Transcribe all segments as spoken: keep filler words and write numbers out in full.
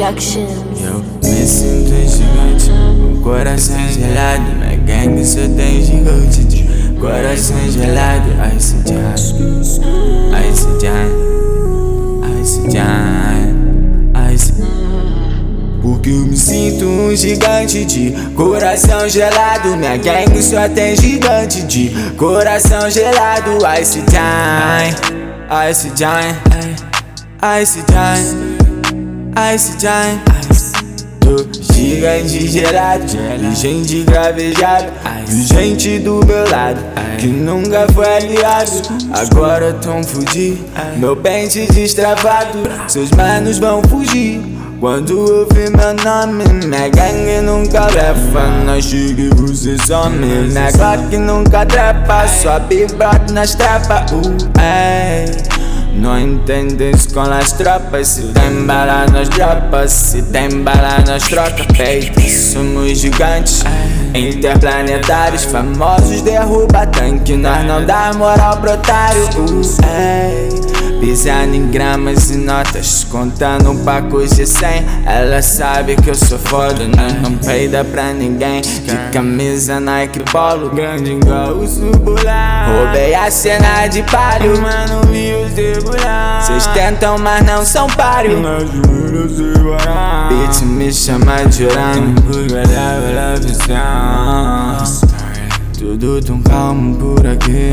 Productions. Eu me sinto gigante, com coração gelado. Minha gangue só tem gigante de coração gelado. Ice Giant, Ice Giant, Ice Giant, Ice. Porque eu me sinto um gigante de coração gelado. Minha gangue só tem gigante de coração gelado. Ice Giant, Ice Giant, Ice Giant, Ice Giant, tô gigante gelado, gente gravejado, gente do meu lado, que nunca foi aliado, agora tão fudido, meu pente destravado, seus manos vão fugir. Quando ouvir meu nome, minha gangue nunca blefa. Nós chega e você some, minha Glock nunca trepa, só bibrote nas trepas. Uh, ei. Não entende-se com as tropas. Se tem bala nós dropa, se tem bala nós troca. Feito, somos gigantes interplanetários, famosos derruba tanque. Nós não dá moral pro otário. uh, ei. Pisando em gramas e notas, contando um paco de cem. Ela sabe que eu sou foda, nós não peida pra ninguém. De camisa Nike Polo, grande igual o Subular. Roubei a cena de palio, mano, vi os debular. Cês tentam, mas não são páreo. Bitch me chama de urânio, porque leva a visão. Tudo tão calmo por aqui.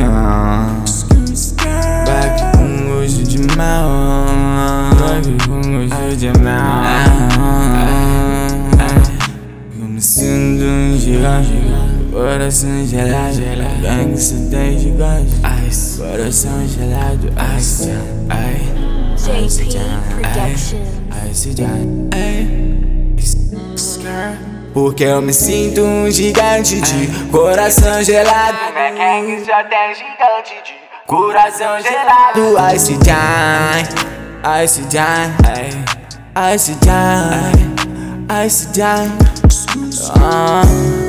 Back com gosto de mel, back com gosto de mel. Eu me sinto um gigante, coração gelado, gangue só tem gigante, coração gelado, ice, J P Productions. ice, porque eu me sinto um gigante de coração gelado. Minha gangue só tem gigante de coração gelado. Ice Giant, Ice Giant, Ice Giant, Ice Giant.